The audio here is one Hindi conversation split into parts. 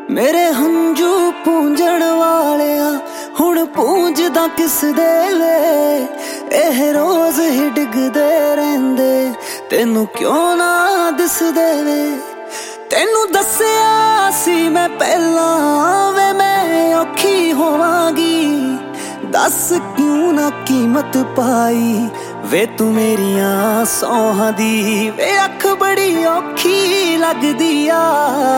मेरे हंजू पूंजण वालिया हुण पूंजदा किस दे वे एह रोज ही डिगदे रहिंदे तेनू क्यों ना दिसदे वे। तेनू दस्सिया सी मैं पहला वे मैं औखी होवांगी दस क्यों ना कीमत पाई वे तू मेरिया सौहां दी वे अख बड़ी औखी लगदी आ।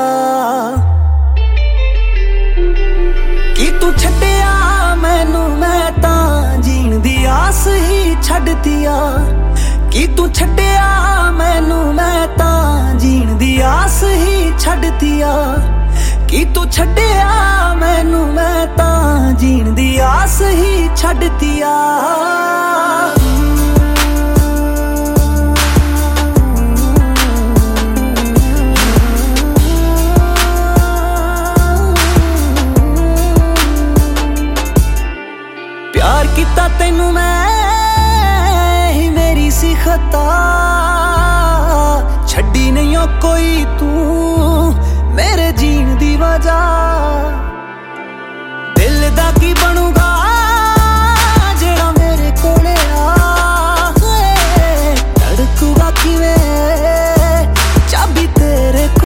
कि तू छड्डिया मैनू मैं तां जीण दी आस ही छड्डतिया। कि तू छड्डिया मैनू मैं तां जीण दी आस ही छड्डतिया। कि तू छड्डिया मैनू मैं तां जीण दी आस ही छड्डतिया। प्यार किता तैनू मैं ही मेरी सी खता छड्डी नहीं हो कोई तू मेरे जीण दी वजह दिल दा की बनू